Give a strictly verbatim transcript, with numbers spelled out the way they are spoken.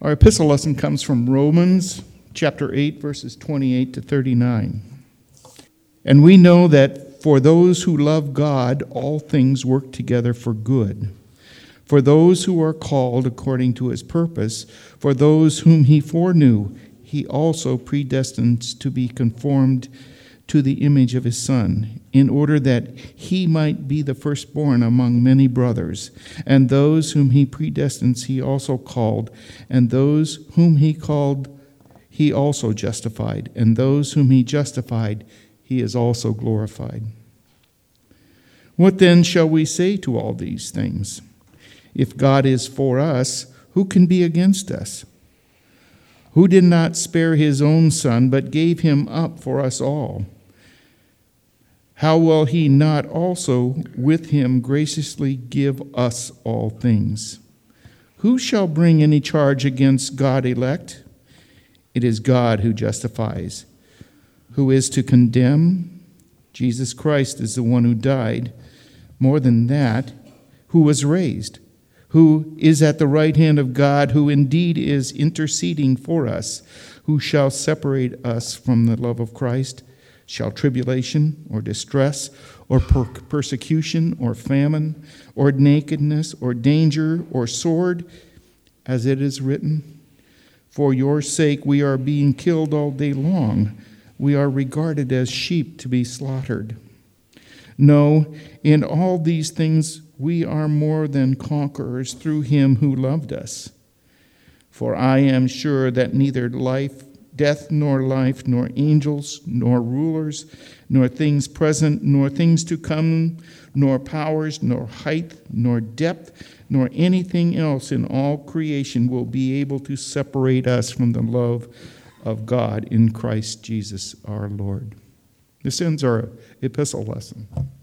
Our epistle lesson comes from Romans chapter eight, verses twenty-eight to thirty-nine. And we know that for those who love God, all things work together for good. For those who are called according to his purpose, for those whom he foreknew, he also predestined to be conformed to the image of his Son, in order that he might be the firstborn among many brothers. And those whom he predestined, he also called. And those whom he called, he also justified. And those whom he justified, he is also glorified. What then shall we say to all these things? If God is for us, who can be against us? Who did not spare his own Son, but gave him up for us all? How will he not also with him graciously give us all things? Who shall bring any charge against God's elect? It is God who justifies. Who is to condemn? Jesus Christ is the one who died. More than that, who was raised, who is at the right hand of God, who indeed is interceding for us. Who shall separate us from the love of Christ? Shall tribulation or distress or per- persecution or famine or nakedness or danger or sword? As it is written, for your sake we are being killed all day long. We are regarded as sheep to be slaughtered. No, in all these things we are more than conquerors through him who loved us. For I am sure that neither life, death, nor life, nor angels, nor rulers, nor things present, nor things to come, nor powers, nor height, nor depth, nor anything else in all creation will be able to separate us from the love of God in Christ Jesus our Lord. This ends our epistle lesson.